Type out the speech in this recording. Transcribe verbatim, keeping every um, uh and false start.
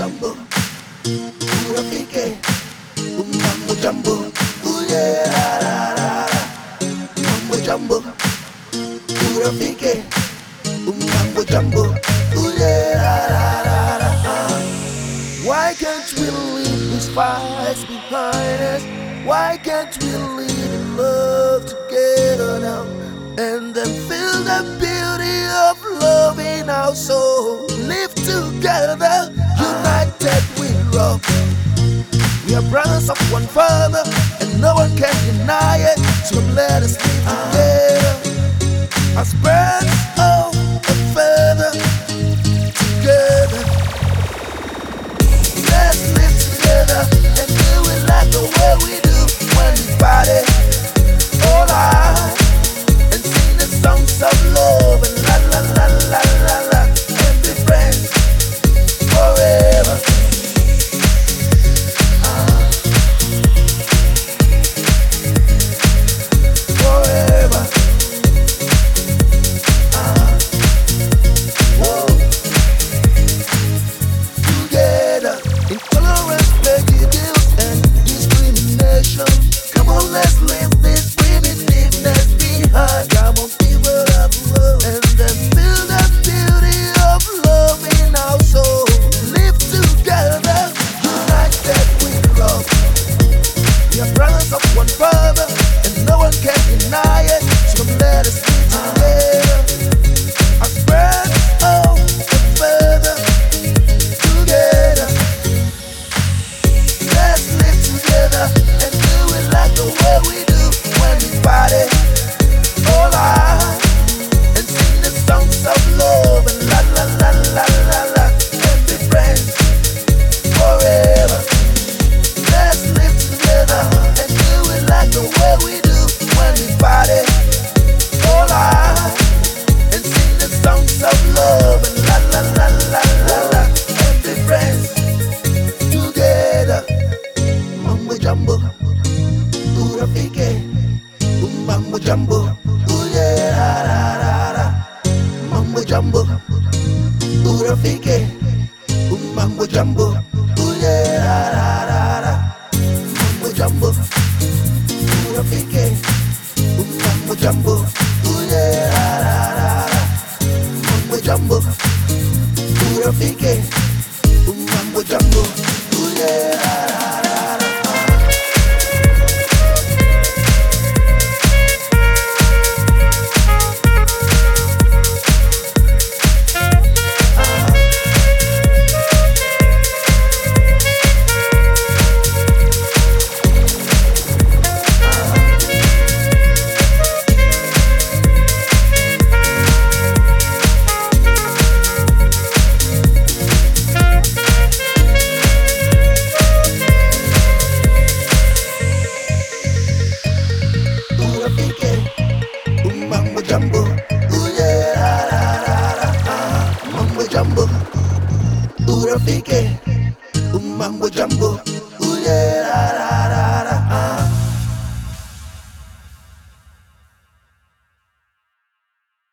jumbo, urafike, um mambo jumbo, ooh yeah, la, la, la, la. Mambo jumbo, urafike, um mambo jumbo, ooh yeah, la, la, la, la. Uh. Why can't we leave these fights behind us? Why can't we live in love together now? And then feel the beauty of love in our soul. Live together, united we rock. We are brothers of one father, and no one can deny it. So let us live together as birds of a feather. Together, let's live together and do it like the way we do when we party. All right. Songs of love and la la la la la la, and be friends forever. Uh, forever. Uh, whoa. Together, intolerance, prejudice, and discrimination. Come on, let's leave this primitiveness behind. Come on. And then feel the beauty of love in our soul. Live together, united we love. We are brothers of one father, and no one can deny it. So let us live together as birds of a feather. Together, let's live together and do it like the way we do when we party. All right. Songs of love and la la la la la la, and be friends forever. Let's live together and do it like the way we do when we party. All right, and sing the songs of love and la la la la la la, and be friends together. Mambo jumbo, urafike, um mambo jumbo, ooh yeah, la la la la. Mambo jumbo, urafike, um mambo jumbo, ooh yeah, la la la la. Mambo jumbo, urafike, um mambo jumbo, ooh yeah, la la la la. Mambo jumbo, urafike, um mambo jumbo, ooh yeah, la la la la. Urafike, um mambo jumbo, ooh yeah, la la la la.